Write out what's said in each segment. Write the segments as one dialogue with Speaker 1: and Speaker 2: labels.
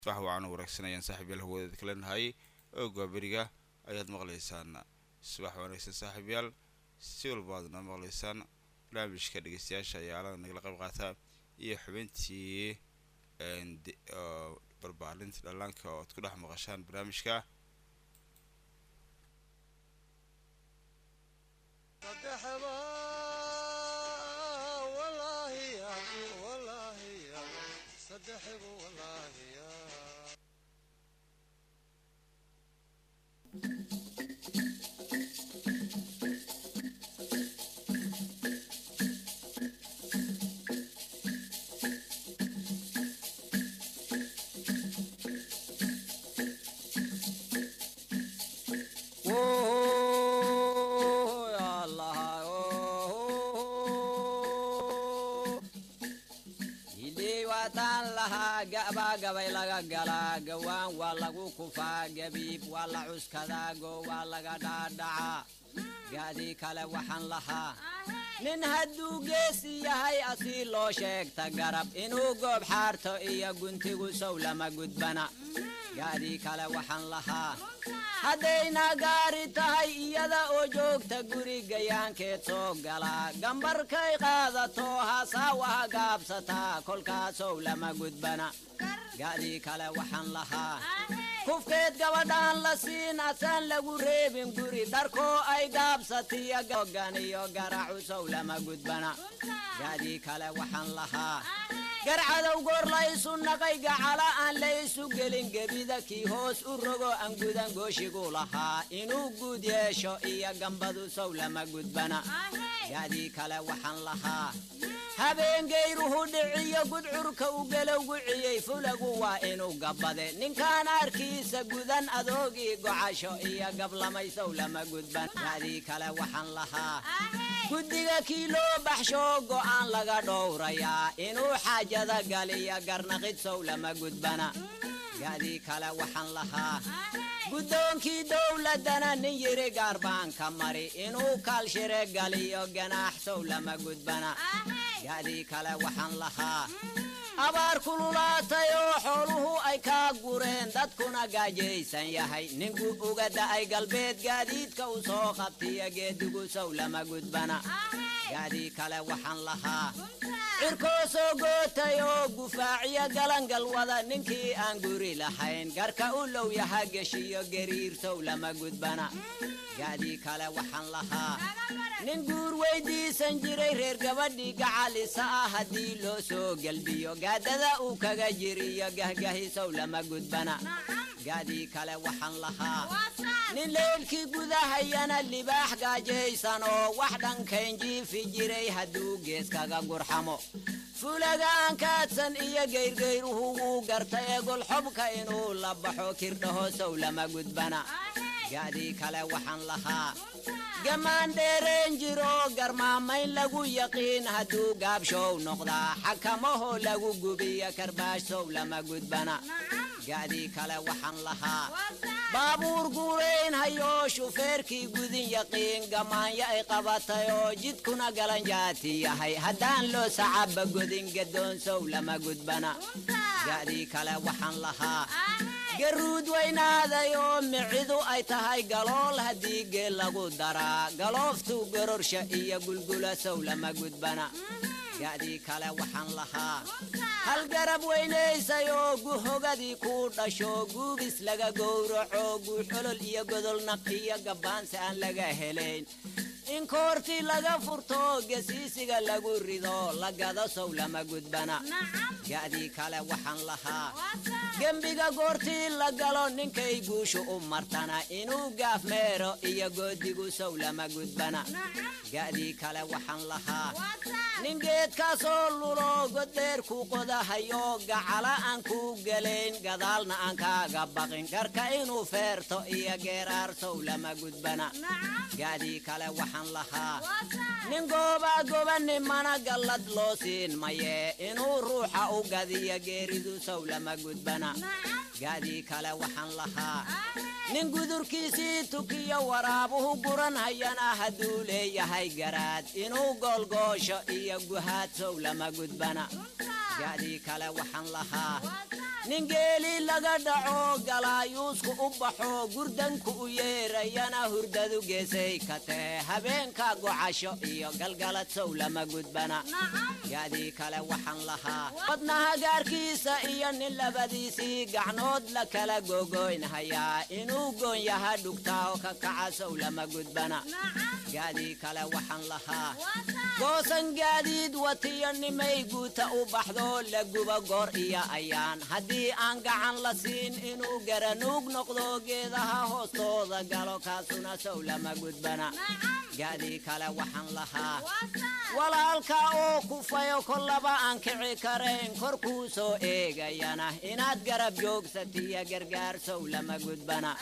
Speaker 1: صباح وعنا وركسنا صاحب يال هو ذكرنا هاي أوجا بريجا أياد مغليسان صباح وركسنا صاحب يال سيول بعضنا مغليسان لا مش كده جستياش يالا نقلق بقاثا يحبنتي and بربعلنت لانك تقولها مغشان برامجك
Speaker 2: والله يا والله يا صدحب والله يا
Speaker 3: gabay laga galaa gawaan waa lagu kufaa gabiib waa la cuskadaago waa laga dhaadhacaa gaadii kale waxaan lahaa nin hadduu geesi yahay asii loo sheegta garab inuu goob xaarto iyo guntigu sow lama gudbana gaadii kale waxaan lahaa haddayna gaari tahay iyada oo joogta guri gayaankeed soo galaa gambarkay qaadato hasaawaha gaabsataa kolkaasow lama gudbana gaadii kale waxaan lahaa kufkeed gabadhaan la siin asaan lagu reebin guri dharkoo ay gaabsatiyo gogan iyo garacusow lama gudbana gaadii kale waxaan lahaa garcadow goor la isu naqay gacala aan la isu gelin gebida kii hoos u rogo aan gudan gooshigu lahaa inuu guud yeesho iyo gambadu sow lama gudbana gaadii kale waxaan lahaa habeengayruhu dhiciyo gudcurka u galowgu ciyey fulagu waa inuu gabbade ninkaan arkiisa gudan adoogii gocasho iyo gablamaysow lama gudban gaadii kale waxaan lahaa guddiga kii loo baxsho go'aan laga dhowrayaa inuu xaajada galiya garnaqid sow lama gudbana gaadii kale waxaan lahaa guddoonkii dowladdana nin yiri gaarbaanka mari inuu kaalshire galiyo ganaax sow lama gudbana gaadii kale waxaan lahaa abaar kululaatay oo xooluhu ay kaa gureen dadkuna gaajaysan yahay ninku uga da'ay galbeed gaadiidka u soo qabtiya geedigu sow lama gudbana gaadii kale waxaan lahaa cirkoo soo gootay oo gufaaciyo galangal wada ninkii aan guri lahayn garka u low yaha geshiyo gariir sow lama gudbana gaadii kale waxaan lahaa nin guur weydiisan jiray reer gabadhii gacalisa ah haddii loo soo gelbiyo gaadada uu kaga jiriyo gahgahisow lama gudbana gaadii kale waxaan lahaa nin leelkii gudahayana libaax gaajaysan oo wax dhankayn jiifi jiray hadduu gees kaga gurxamo fulagaan kaadsan iyo gayrgayruhu wuu garta ee golxobka inuu la baxo kirdhaho sow lama gudbana gaadii kale waxaan lahaa gamaan dheereen jiro garmaamayn lagu yaqiin hadduu gaabshow noqdaa xakamaho lagu gubiyo karbaash sow lama gudbana gaadii kale waxaan lahaa baabuur guurayn hayo shufeerkii gudin yaqiin gamaanya ay qabatay oo jidkuna galanjaati yahay haddaan loo sacaba godin gadoon sow lama gudbana gaadii kale waxaan lahaa garuud weynaaday oo micidu ay tahay galool haddii geel lagu daraa galooftu gororsha iyo gulgula sow lama gudbana gaadii kale waxaan lahaa hal garab weynaysay oo guhogadii ku dhasho guubis laga gowraco guuxolol iyo godolnaq iyo gabbaansi aan laga helayn in koortii laga furto gasiisiga lagu rido lagada sow lama gudbana gaadii kale waxaan lahaa gembiga goortii la galo ninkay guushu u martana inuu gaaf meero iyo goodigu sow lama gudbana gaadii kale waxaan lahaa nin geedkaasoo lulo goddheer ku qodahayo gacala aan ku gelayn gadaalna aan kaaga baqin garka inuu feerto iyo geeraar sow lama gudbana gaadii kale waxaan lahaa nin gooba gobani mana gallad loo siin maye inuu ruuxa u gadiyo geeridu sow lama gudbana gaadii kale waxaan lahaa nin gudurkiisii tukiyo waraabuhu guran hayana hadduu leeyahay garaad inuu goolgoosho iyo guhaad sow lama gudbana gaadii kale waxaan lahaa nin geeli laga dhaco galaayuusku u baxo gurdanku u yeerayana hurdadu geesay ka tee habeenka gocasho iyo galgalad sow lama gudbana gaadii kale waxaan lahaa wadnaha gaarkiisa iyo nin labadiisii gacnood la kala gogoynhayaa inuu goonyaha dhugtaa oo ka kaca sow lama gudbana gaadii kale waxaan lahaa goosan gaadiid watiyo nimay guuta u baxdo la guba goor iyo ayaan haddii aan gacan la siin inuu garanuug noqdo geedaha hoostooda galo kaasuna sow lama gudbana gaadii kale waxaan lahaa walaalka oo kufayo kollaba aan kici karayn korkuu soo eegayana inaad garab joogsatiya gargaar sow lama gudbana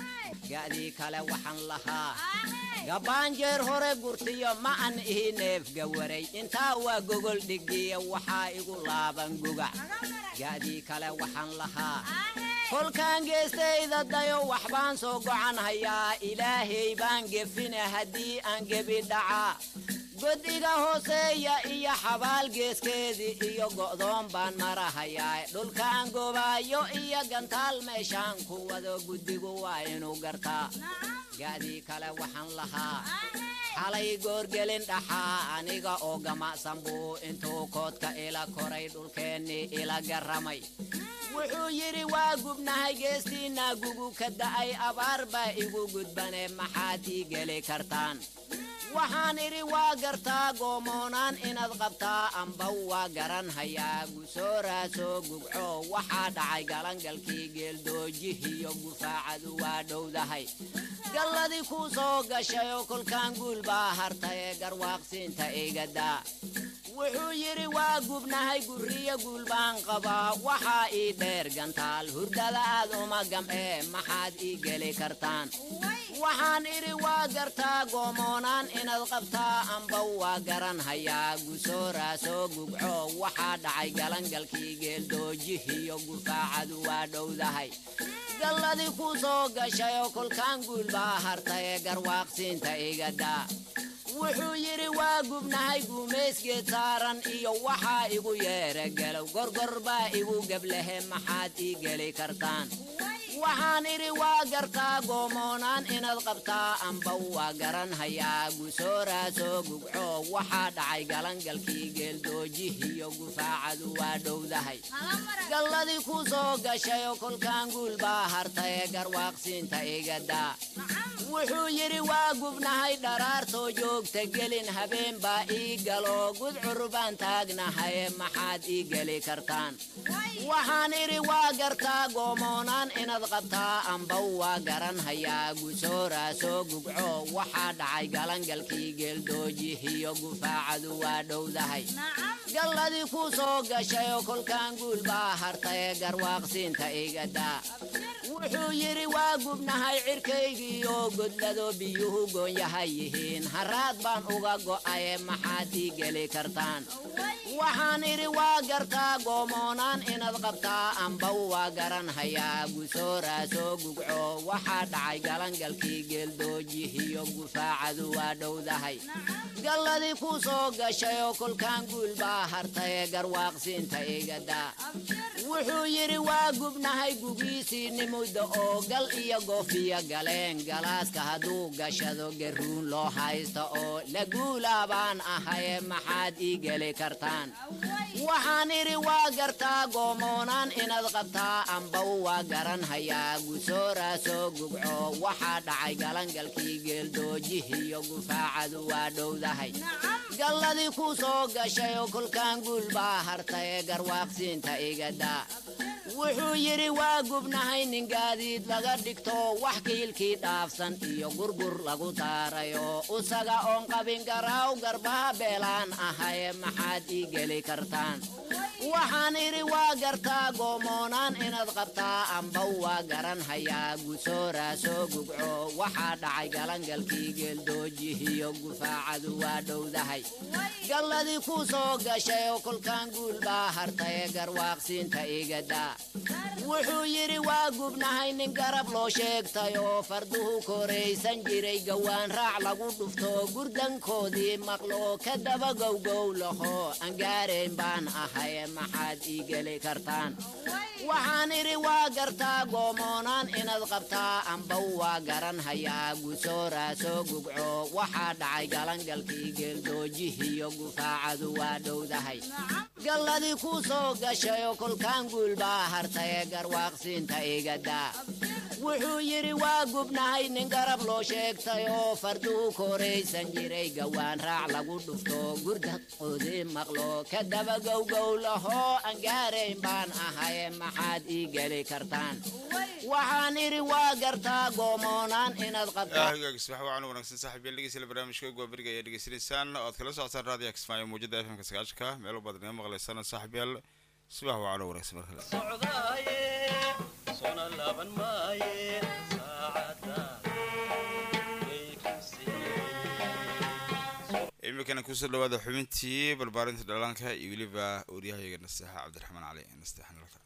Speaker 3: gaadii kale waxaan lahaa gabaanjeer hore gurtiyo ma an ihi neefga waray intaa waa gogol dhigiya waxaa igu laaban guga gaadii kale waxaan lahaa kolkaan geestayda dayo waxbaan soo gocan hayaa ilaahay baan gefina haddii aan gebi dhacaa god iga hooseeya iyo xabaal geeskeedii iyo go'doon baan marahayaa dhulkaan gobaayo iyo gantaal meeshaan ku wado guddigu waa inuu gartaa gaadii kale waxaan lahaa xalay goorgelin dhaxaa aniga oo gamacsan buu intuu koodka ila koray dhulkeennii ila garramay wuxuu yidhi waa gubnahay geestiinna gugu ka da'ay abaar baa igu gudbane maxaad ii geli kartaan waxaan idhi waa gartaa goomoonaan inaad qabtaa amba waa garan hayaa gusooraasoo gugco waxaa dhacay galangalkii geeldoojihiyo gufaacadu waa dhowdahay galladii kuu soo gashayoo kolkaan guul baa hartaye garwaaqsiinta igadaa wuxuu yidhi waa gubnahay gurriyo guul baan qabaa waxaa ii dheer gantaal hurdada aad uma gam'ee maxaad ii geli kartaan waxaan idhi waa gartaa goomoonaan inaad qabtaa amba waa garan hayaa gusooraasoo gugco waxaa dhacay galangalkii geeldoojihiyo gufaacadu waa dhowdahay galladii kuu soo gashayoo kolkaan guul baa hartaye garwaaqsiinta igadaa wuxuu yidhi waa gubnahay guumaysgeed saaran iyo waxaa igu yeera galow gorgor baa igu geblehe maxaad ii geli kartaan waxaan idhi waa gartaa goomoonaan inaad qabtaa amba waa garan hayaa gusooraasoo gugco waxaa dhacay galangalkii geeldoojihiyo gufaacadu waa dhowdahay galladii kuu soo gashayoo kolkaan guul baa hartaye garwaaqsiinta igadaa wuxuu yidhi waa gubnahay dharaartoo joogta gelin habeen baa ii galo gudcur baan taagnahay maxaad ii geli kartaan waxaan idhi waa gartaa goomoonaan inaad qabtaa amba waa garan hayaa gusooraasoo gugco waxaa dhacay galangalkii geeldoojihiyo gufaacadu waa dhowdahay galladii kuu soo gashayoo kolkaan guul baa hartaye garwaaqsiinta igadaa wuxuu yidhi waa gubnahay cirkaygiiyo godlado biyuhu goonyahay yihiin haraad baan uga go'aye maxaad ii geli kartaan waxaan idhi waa gartaa goomoonaan inaad qabtaa amba waa garan hayaa gusooraasoo gugco waxaa dhacay galangalkii geeldoojihiyo gufaacadu waa dhowdahay galladii kuu soo gashayoo kolkaan guul baa hartaye garwaaqsiinta igadaa wuxuu yidhi waa gubnahay gugiisii nimudda oo gal iyo goofiya galeen galaaska hadduu gashado garuun loo haysto oo la guulaa baan ahaye maxaad ii geli kartaan waxaan idhi waa gartaa goomoonaan inaad qabtaa amba waa garan hayaa gusooraasoo gugco waxaa dhacay galangalkii geeldoojihiyo gufaacadu waa dhowdahay galladii kuu soo gashayoo kolkaan guul baa hartaye garwaaqsiinta igadaa wuxuu yidhi waa gubnahay nin gaadiid laga dhigto wax kiilkii dhaafsan iyo gurgur lagu daarayo usaga oon qabin garaaw garbaha beelaan ahaye maxaad ii geli kartaan waxaan idhi waa gartaa goomoonaan inaad qabtaa amba waa garan hayaa gusooraasoo gugco waxaa dhacay galangalkii geeldoojihiyo gufaacadu waa dhowdahay galladii kuu soo gashayoo kolkaan guul baa hartaye garwaaqsiinta igadaa wuxuu yidhi waa gubnahay nin garab loo sheegtay oo farduhu koraysan jiray gawaan raac lagu dhufto gurdankoodii maqlo ka daba gowgow laho angaarayn baan ahaye maxaad ii geli kartaan waxaan idhi waa gartaa goomoonaan inaad qabtaa amba waa garan hayaa gusooraa soo gugco waxaa dhacay galangalkii geeldoojihiyo gufaacadu waa dhowdahay galladii ku soo gashayo kolkaan guul baa hartaye garwaaqsiinta igadaa wuxuu yidhi waa gubnahay nin garab loo sheegtay oo farduu koraysan jiray gawaan raac lagu dhufto gurda qoodii maqlo ka daba gowgow lahoo aan gaarayn baan ahay maxaad ii geli kartaan waxaan idhi waa gartaa goomoonaan inaad qabtaa
Speaker 1: subax wacan wanaagsan saaxiibayaal dhegeysta barnaamijka Goobariga ayaa dhegeysanaysaan ood kala socotaan raadiyo Kismaayo muujada FM-ka 9 meel badan ee maqlaysaan saaxiibayaal subax wacan wanaagsan markale sona laban maaye saacada imikana ku soo dhawaada xubintii barbaarinta dhalaanka iyo waliba ooriyahayaga nastaxa Cabdiraxmaan Cali nastaxan laka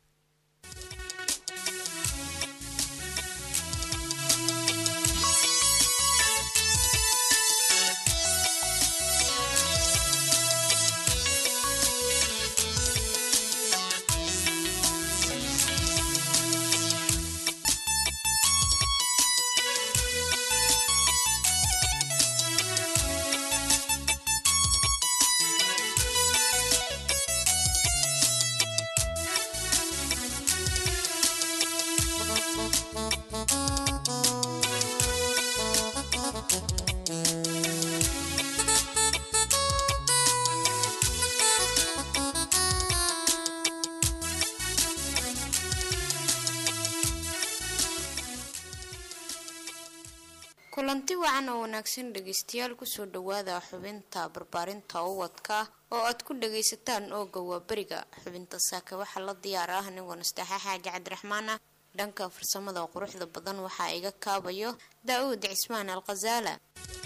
Speaker 4: kulanti wacan oo wanaagsan dhageystayaal ku soo dhawaada xubinta barbaarinta ubadka oo aad ku dhageysataan ooga Goobariga xubinta saaka waxa la diyaar ah anigu nastaxa xaaji Cabdiraxmaan dhanka farsamada quruxda badan waxa iga kaabayo Daawud Cismaan Alqazaala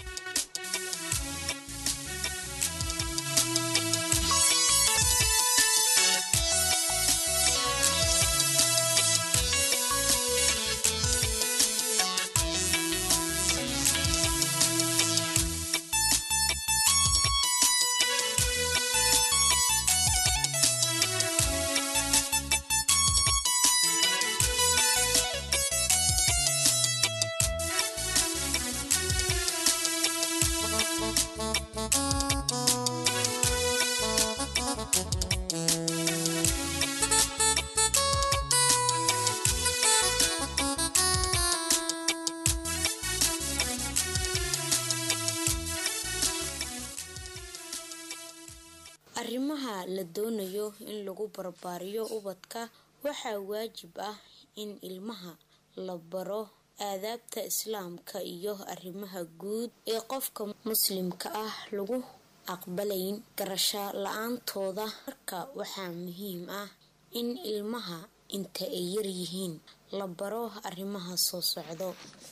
Speaker 4: arrimaha la doonayo in lagu barbaariyo ubadka waxa waajib ah in ilmaha la baro aadaabta islaamka iyo arrimaha guud ee qofka muslimka ah lagu aqbalayn garasho la'aantooda marka waxa muhiim ah in ilmaha inta ay yar yihiin la baro arrimaha soo socdo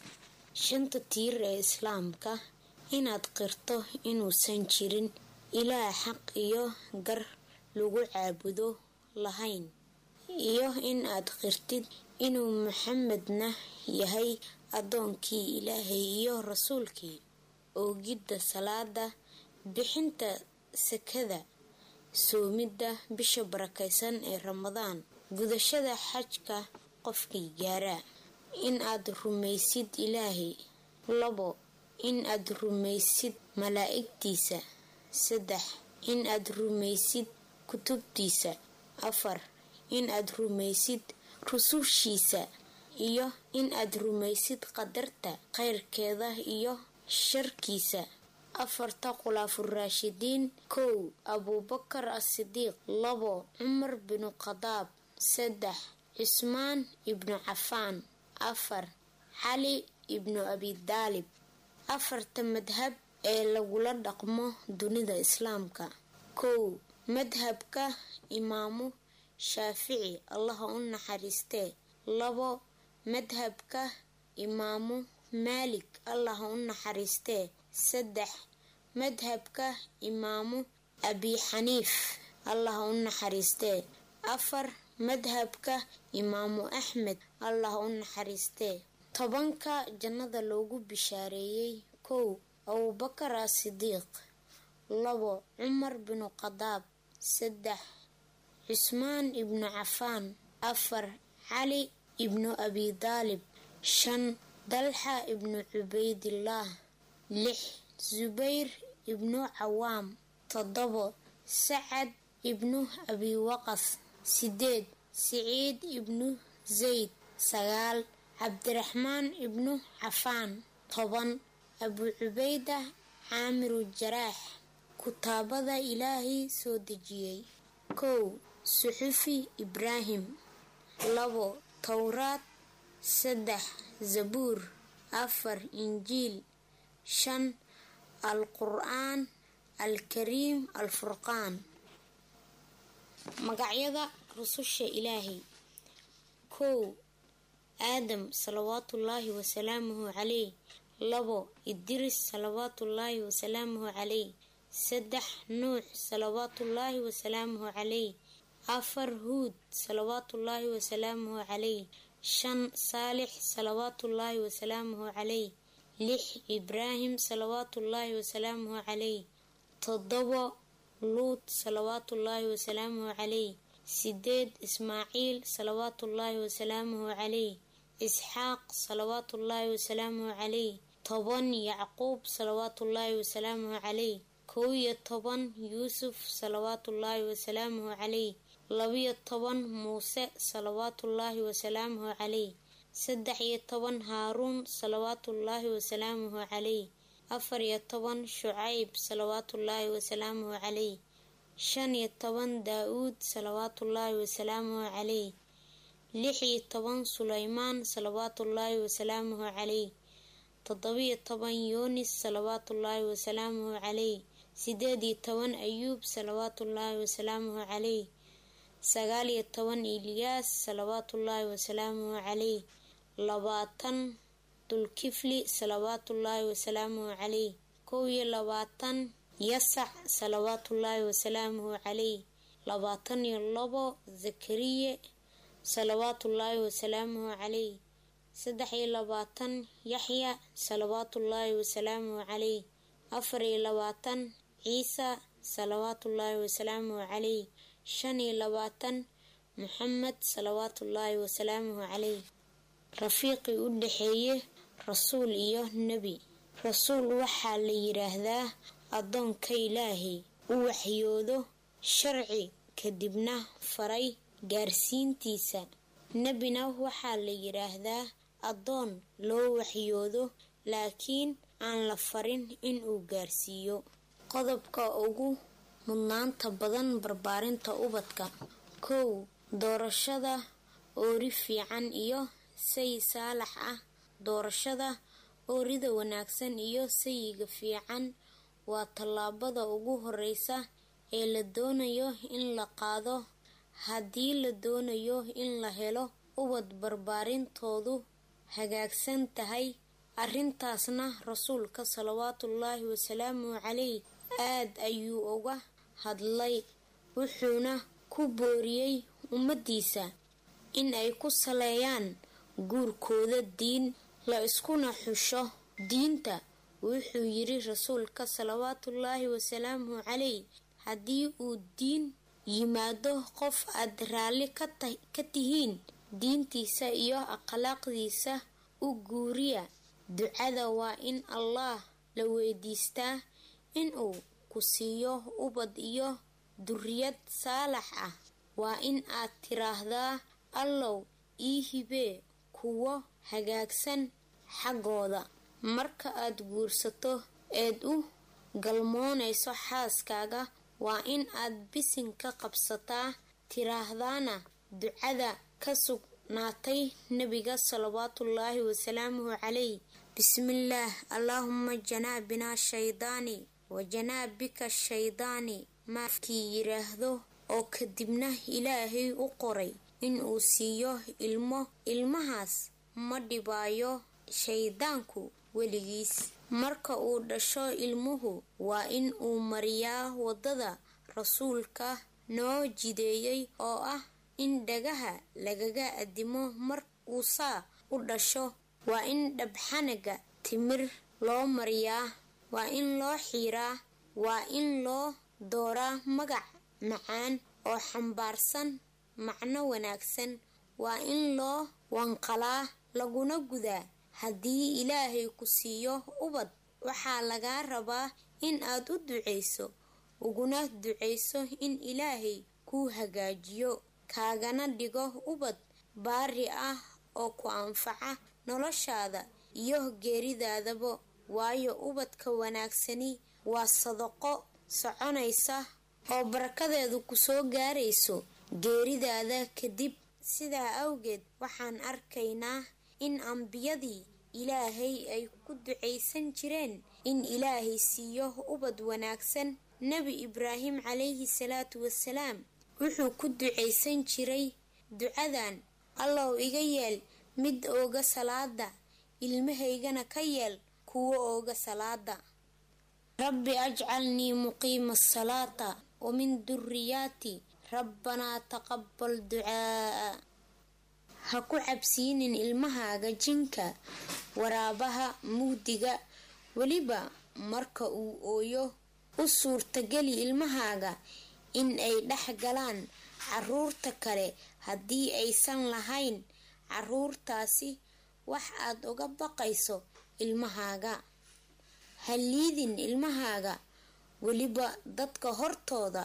Speaker 4: shanta tiir ee islaamka inaad qirto inuusan jirin ilaah xaq iyo gar lagu caabudo lahayn iyo in aad qirtid inuu Muxammedna yahay adoonkii Ilaahay iyo rasuulkii oogida salaada bixinta sakada soomida bisha barakaysan ee Ramadaan gudashada xajka qofkii gaara in aad rumaysid Ilaahay 2 in aad rumaysid malaa'igtiisa 3 in aad rumaysid kutubtiisa 4 in aad rumaysid rusushiisa iyo in aad rumaysid qadarta khayrkeeda iyo sharkiisa 4 khulaafur raashidiin 1 Abu Bakar as-Siddiq 2 Umar bin Khattab 3 Uthman ibn Affan 4 Ali ibn Abi Talib 4 madhab ee lagula dhaqmo dunida islaamka 1 madhabka imaamu Shaafici Allah u naxariistee 2 madhabka imaamu Malik Allah u naxariistee 3 madhabka imaamu Abi Xaniif Allah u naxariistee 4 madhabka imaamu Axmed Allah u naxariistee 10 jannada loogu bishaareeyay 1 Abu Bakar as-Siddiq 2 Umar bin Khattab 3
Speaker 5: cusmaan ibnu cafaan. 4 cali ibnu abi daalib. 5 dalxa ibnu cubaydillaah. 6 zubayr ibnu cawaam. 7 sacad ibnu abi waqas. 8 siciid ibnu zayd. 9 cabdiraxmaan ibnu cafaan. 10 abu cubayda caamiru jaraax. kutaabada ilaahay soo dejiyey. 1 suxufi ibraahim. 2 towraad. 3 zabuur. 4 injiil. 5 alqur'aan alkariim alfurqaan. magacyada rususha ilaahay. 1 aadam salawaatullaahi wasalaamuhu calayh. 2 idris salawaatullaahi wasalaamuhu calayh. 3 nuux salawaatullaahi wasalaamuhu calayh. 4 huud salawaatullaahi wasalaamuhu calayh. 5 saalix salawaatullaahi wasalaamuhu calayh. 6 ibraahim salawaatullaahi wasalaamuhu calayh. 7 luut salawaatullaahi wasalaamuhu calayh. 8 ismaaciil salawaatullaahi wasalaamuhu calayh. isxaaq salawaatullaahi wasalaamuhu calayh. 10 yacquub salawaatullaahi wasalaamuhu calayh. 11 yuusuf salawaatullaahi wasalaamuhu calayh. 12 muuse salawaatullaahi wasalaamuhu calayh. 13 haaruun salawaatullaahi wasalaamuhu calayh. 14 shucayb salawaatullaahi wasalaamuhu calayh. 15 daa'uud salawaatullaahi wasalaamuhu calayh. 16 sulaymaan salawaatullaahi wasalaamuhu calayh. 17 yuunis salawaatullaahi wasalaamuhu calayh. 18 ayuub salawaatullaahi wasalaamuhu calayh. 19 ilyaas salawaatullaahi wasalaamuhu calayh. 20 dulkifli salawaatullaahi wasalaamuhu calayh. 21 yasac salawaatullaahi wasalaamuhu calayh. 22 zakariye salawaatullaahi wasalaamuhu calayh. 23 yaxya salawaatullaahi wasalaamuhu calayh. 24 ciisa salawaatullaahi wasalaamuhu calayh. 25 muxamed salawaatullaahi wasalaamuhu calayh. rafiiqii u dhaxeeye rasuul iyo nebi. rasuul waxaa la yiraahdaa addoonka ilaahay u waxyoodo sharci kadibna faray gaarsiintiisa. nebina waxaa la yiraahdaa addoon loo waxyoodo laakiin aan la farin inuu gaarsiiyo. qodobka ugu mudnaanta badan barbaarinta ubadka. 1 doorashada oori fiican iyo say saalax ah. doorashada oorida wanaagsan iyo sayiga fiican waa tallaabada ugu horeysa ee la doonayo in la qaado haddii la doonayo in la helo ubad barbaarintoodu hagaagsan tahay. arrintaasna rasuulka salawaatullaahi wasalaamuhu calayh aad ayuu uga hadlay, wuxuuna ku booriyey ummadiisa in ay ku saleeyaan guurkooda diin la iskuna xusho diinta. wuxuu yiri rasuulka salawaatullaahi wasalaamuhu calayh haddii uu diin yimaado qof aad raalli ka tihiin diintiisa iyo akhlaaqdiisa u guuriya. ducada waa in allah la weydiistaa inuu ku siiyo ubad iyo duriyad saalax ah. waa in aad tiraahdaa allow ii hibee kuwo hagaagsan xaggooda. marka aad guursato eed u galmoonayso xaaskaaga waa in aad bisin ka qabsataa tiraahdaana ducada ka sugnaatay nebiga salawaatullaahi wasalaamuhu calayh. bismillaah allaahumma janaabinaa shaydaani wa janaabika shaydaani. maafkii yiraahdo oo kadibna ilaahay u qoray inuu siiyo ilmahaas ma dhibaayo shaydaanku weligiis. marka uu dhasho ilmuhu waa in uu mariyaa wadada rasuulka noo jideeyey oo ah in dhagaha lagaga adimo. markuu saa u dhasho waa in dhabxanaga timir loo mariyaa, waa in loo xiiraa, waa in loo dooraa magac macaan oo xambaarsan macno wanaagsan waa in loo wanqalaa laguna gudaa. haddii ilaahay ku siiyo ubad waxaa lagaa rabaa in aad u duceyso uguna duceyso in ilaahay kuu hagaajiyo kaagana dhigo ubad baari ah oo ku anfaca noloshaada iyo geeridaadaba. waayo ubadka wanaagsani waa sadaqo soconaysa oo barakadeedu ku soo gaarayso geeridaada kadib. sidaa awgeed waxaan arkaynaa in ambiyadii ilaahay ay ku duceysan jireen in ilaahay siiyo ubad wanaagsan. nebi ibraahim calayhi salaatu wasalaam wuxuu ku duceysan jiray ducadan: allow iga yeel mid ooga salaada, ilmahaygana ka yeel kuwa ooga salaada. rabbi ajcalnii muqiima asalaata wa min durriyaati rabbanaa taqabbal ducaa'a. ha ku cabsiinin ilmahaaga jinka, waraabaha, mugdiga. weliba marka uu ooyo u suurtageli ilmahaaga in ay dhex galaan caruurta kale. haddii aysan lahayn caruurtaasi wax aad uga baqayso ilmahaaga. ha liidin ilmahaaga weliba dadka hortooda.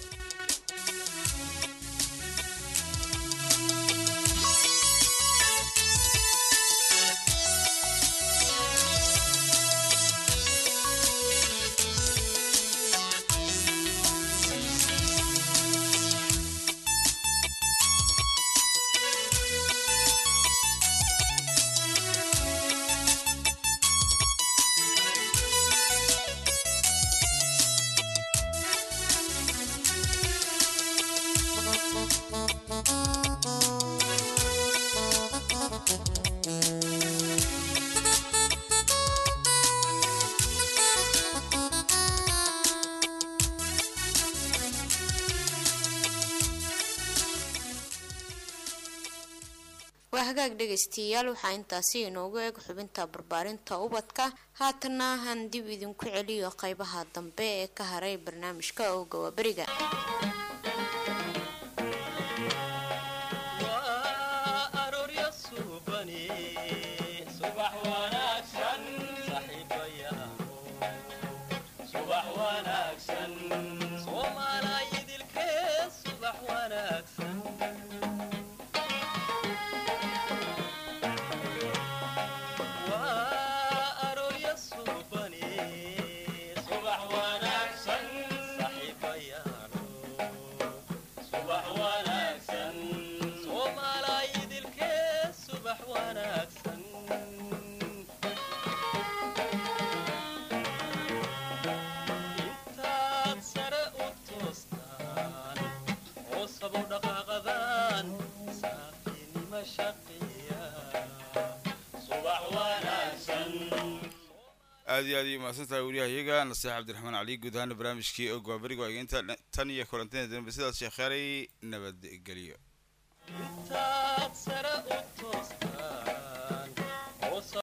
Speaker 4: hagaag dhegeystayaal waxaa intaasi inoogu eeg xubinta barbaarinta ubadka. haatana han dib idinku celiyo qaybaha dambe ee ka haray barnaamijka Ooga waa Bariga.
Speaker 1: aad ma santahay wariyahayaga Nasiix Cabdiraxmaan Ali guud ahaan barnaamijkii Ooga waa Bariga waa inta tan iyo kulanteena dambe sidaas sheekharay nabad geliyo.